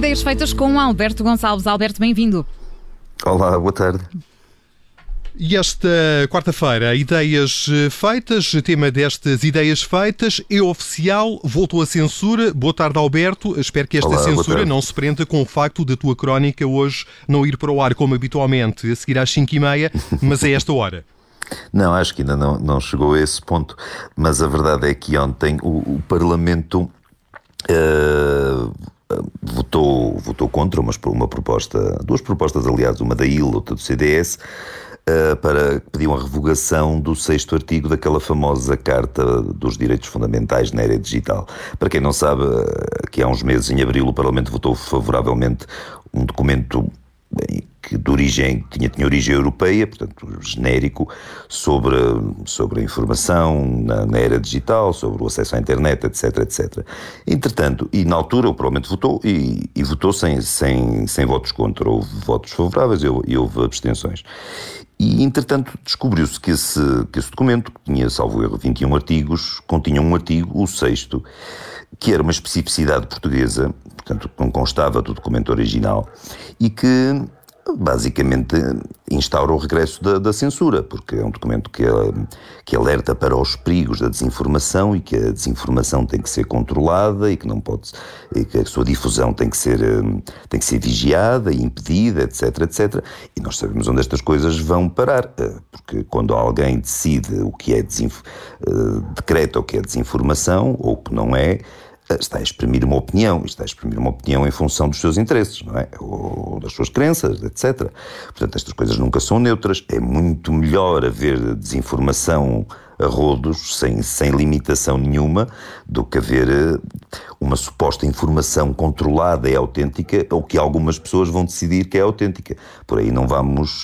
Ideias Feitas com Alberto Gonçalves. Alberto, bem-vindo. Olá, boa tarde. E esta quarta-feira, Ideias Feitas, tema destas Ideias Feitas, é oficial, voltou a censura. Boa tarde, Alberto. Espero que esta censura não se prenda com o facto da tua crónica hoje não ir para o ar como habitualmente, a seguir às 5h30, mas é esta hora. Não, acho que ainda não chegou a esse ponto, mas a verdade é que ontem o Parlamento votou contra uma proposta, duas propostas, aliás, uma da IL, outra do CDS, para pedir uma revogação do 6º artigo daquela famosa Carta dos Direitos Fundamentais na Era Digital. Para quem não sabe, que há uns meses, em abril, o Parlamento votou favoravelmente um documento que tinha origem europeia, portanto genérico, sobre a informação na era digital, sobre o acesso à internet, etc, etc. Entretanto, e na altura o Parlamento votou e votou sem votos contra, houve votos favoráveis e houve abstenções. E, entretanto, descobriu-se que esse documento, que tinha, salvo erro, 21 artigos, continha um artigo, o 6º, que era uma especificidade portuguesa, portanto, não constava do documento original, e que basicamente instaura o regresso da censura, porque é um documento que alerta para os perigos da desinformação e que a desinformação tem que ser controlada e que a sua difusão tem que ser vigiada e impedida, etc, etc. E nós sabemos onde estas coisas vão parar, porque quando alguém decide o que é decreta o que é desinformação ou o que não é, está a exprimir uma opinião em função dos seus interesses, não é? Ou das suas crenças, etc. Portanto, estas coisas nunca são neutras. É muito melhor haver desinformação a rodos, sem limitação nenhuma, do que haver uma suposta informação controlada e autêntica, ou que algumas pessoas vão decidir que é autêntica. Por aí não vamos...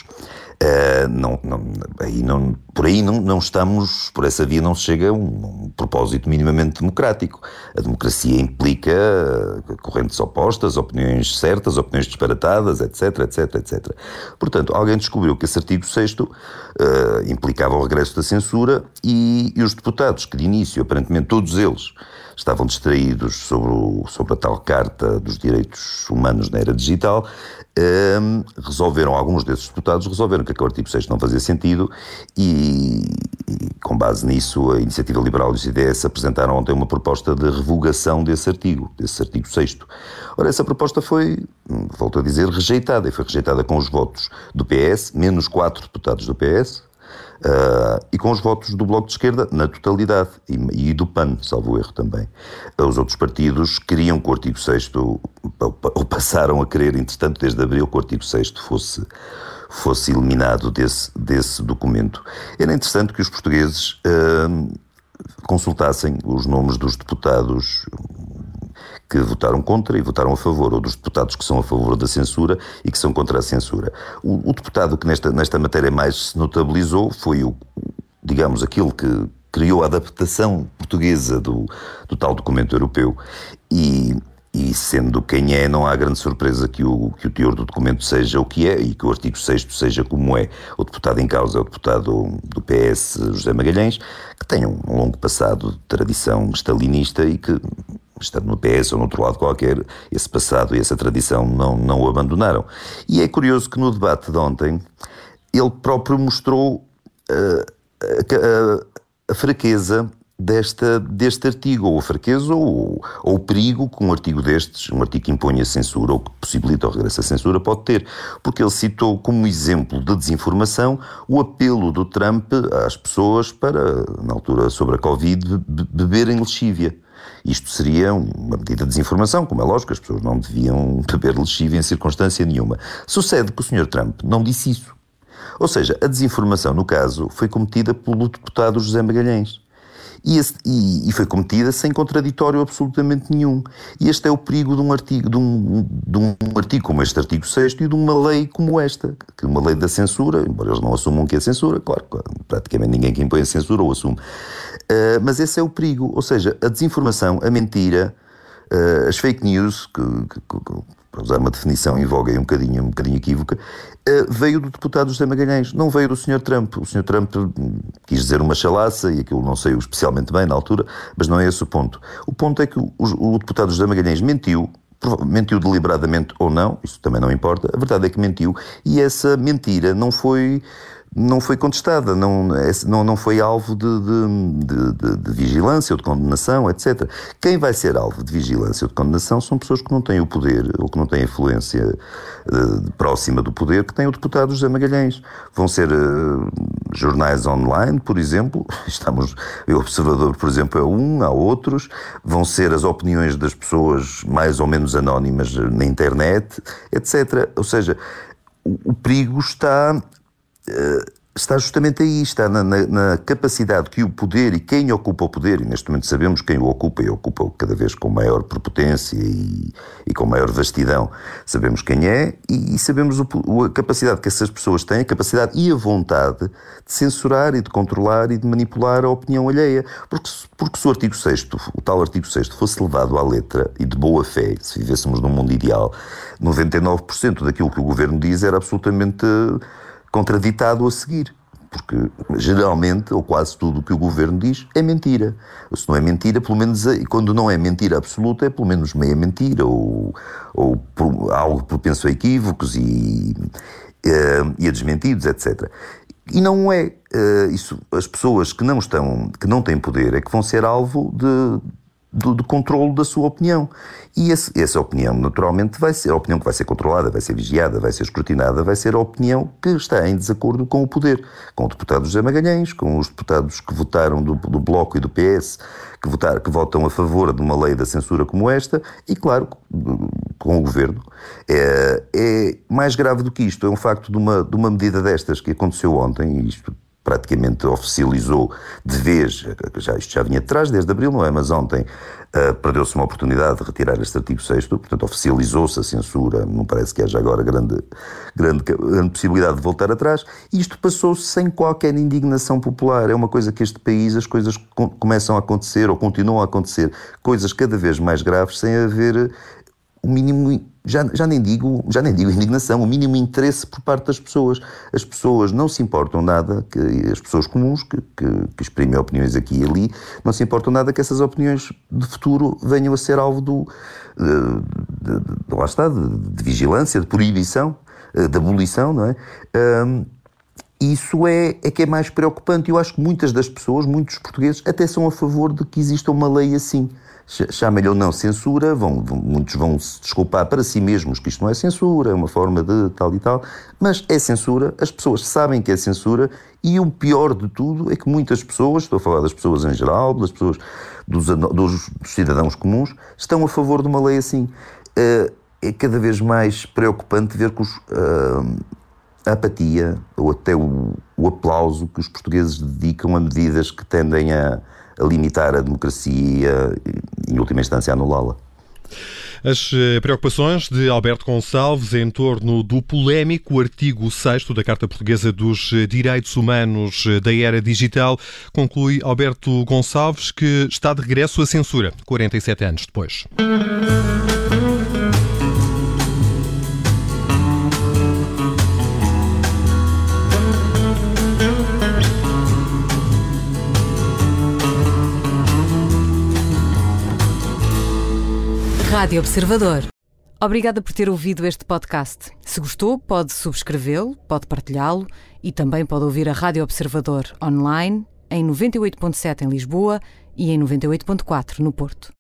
não estamos, por essa via não se chega a um propósito minimamente democrático. A democracia implica correntes opostas, opiniões certas, opiniões disparatadas, etc, etc, etc. Portanto, alguém descobriu que esse artigo 6º implicava o regresso da censura e os deputados, que de início, aparentemente todos eles, estavam distraídos sobre a tal Carta dos Direitos Humanos na Era Digital, alguns desses deputados resolveram que aquele artigo 6 não fazia sentido e com base nisso a Iniciativa Liberal e o CDS apresentaram ontem uma proposta de revogação desse artigo 6º. Ora, essa proposta foi, volto a dizer, rejeitada, e foi rejeitada com os votos do PS, menos 4 deputados do PS, e com os votos do Bloco de Esquerda na totalidade e do PAN, salvo erro também. Os outros partidos queriam que o artigo 6º, ou passaram a querer, entretanto, desde abril, que o artigo 6º fosse eliminado desse documento. Era interessante que os portugueses consultassem os nomes dos deputados que votaram contra e votaram a favor, ou dos deputados que são a favor da censura e que são contra a censura. O deputado que nesta matéria mais se notabilizou foi aquele que criou a adaptação portuguesa do tal documento europeu e sendo quem é, não há grande surpresa que o teor do documento seja o que é e que o artigo 6º seja como é. O deputado em causa é o deputado do PS, José Magalhães, que tem um longo passado de tradição stalinista e que, estando no PS ou no outro lado qualquer, esse passado e essa tradição não o abandonaram. E é curioso que no debate de ontem ele próprio mostrou a fraqueza deste artigo, ou a fraqueza ou o perigo que um artigo destes, um artigo que impõe a censura ou que possibilita o regresso à censura, pode ter, porque ele citou como exemplo de desinformação o apelo do Trump às pessoas para, na altura sobre a Covid, beberem lexívia. Isto seria uma medida de desinformação, como é lógico, as pessoas não deviam beber lexívia em circunstância nenhuma. Sucede que o Sr. Trump não disse isso. Ou seja, a desinformação, no caso, foi cometida pelo deputado José Magalhães. E foi cometida sem contraditório absolutamente nenhum. E este é o perigo de um artigo como este artigo 6º e de uma lei como esta, que uma lei da censura, embora eles não assumam que é censura, claro, praticamente ninguém que impõe a censura ou assume. Mas esse é o perigo, ou seja, a desinformação, a mentira, as fake news, que para usar uma definição em voga e um bocadinho equívoca, veio do deputado José Magalhães, não veio do Sr. Trump. O Sr. Trump quis dizer uma chalaça e aquilo não saiu especialmente bem na altura, mas não é esse o ponto. O ponto é que o deputado José Magalhães mentiu, mentiu deliberadamente ou não, isso também não importa, a verdade é que mentiu, e essa mentira não foi contestada, não foi alvo de vigilância ou de condenação, etc. Quem vai ser alvo de vigilância ou de condenação são pessoas que não têm o poder ou que não têm influência próxima do poder, que têm o deputado José Magalhães. Vão ser jornais online, por exemplo, o Observador, por exemplo, é um, há outros, vão ser as opiniões das pessoas mais ou menos anónimas na internet, etc. Ou seja, o perigo está justamente aí, está na capacidade que o poder e quem ocupa o poder, e neste momento sabemos quem o ocupa, e ocupa cada vez com maior prepotência e com maior vastidão, sabemos quem é, e sabemos a capacidade que essas pessoas têm, a capacidade e a vontade de censurar e de controlar e de manipular a opinião alheia, porque se o artigo 6º, o tal artigo 6º, fosse levado à letra e de boa fé, se vivêssemos num mundo ideal, 99% daquilo que o governo diz era absolutamente contraditado a seguir, porque geralmente, ou quase tudo o que o governo diz é mentira. Se não é mentira, pelo menos, quando não é mentira absoluta, é pelo menos meia mentira, ou algo propenso a equívocos e a desmentidos, etc. E não é isso. As pessoas que não têm poder é que vão ser alvo de controlo da sua opinião. E essa opinião, naturalmente, vai ser a opinião que vai ser controlada, vai ser vigiada, vai ser escrutinada, vai ser a opinião que está em desacordo com o poder, com o deputado José Magalhães, com os deputados que votaram do Bloco e do PS, que votam a favor de uma lei da censura como esta, e, claro, com o Governo. É mais grave do que isto. É um facto de uma medida destas que aconteceu ontem, e isto praticamente oficializou de vez, isto já vinha de trás desde abril, não é? Mas ontem perdeu-se uma oportunidade de retirar este artigo 6º, portanto oficializou-se a censura, não parece que haja agora grande possibilidade de voltar atrás, e isto passou-se sem qualquer indignação popular. É uma coisa que este país, as coisas começam a acontecer ou continuam a acontecer, coisas cada vez mais graves sem haver o mínimo, já nem digo indignação, o mínimo interesse por parte das pessoas. As pessoas não se importam nada, as pessoas comuns que exprimem opiniões aqui e ali, não se importam nada que essas opiniões de futuro venham a ser alvo de vigilância, de proibição, de abolição, não é? Isso é que é mais preocupante. Eu acho que muitas das pessoas, muitos portugueses, até são a favor de que exista uma lei assim. Chamem-lhe ou não censura, muitos vão se desculpar para si mesmos que isto não é censura, é uma forma de tal e tal, mas é censura, as pessoas sabem que é censura, e o pior de tudo é que muitas pessoas, estou a falar das pessoas em geral, das pessoas, dos cidadãos comuns, estão a favor de uma lei assim. É cada vez mais preocupante ver que a apatia, ou até o aplauso que os portugueses dedicam a medidas que tendem a limitar a democracia e, em última instância, a anulá-la. As preocupações de Alberto Gonçalves em torno do polémico artigo 6º da Carta Portuguesa dos Direitos Humanos da Era Digital, conclui Alberto Gonçalves, que está de regresso à censura, 47 anos depois. Rádio Observador. Obrigada por ter ouvido este podcast. Se gostou, pode subscrevê-lo, pode partilhá-lo e também pode ouvir a Rádio Observador online em 98.7 em Lisboa e em 98.4 no Porto.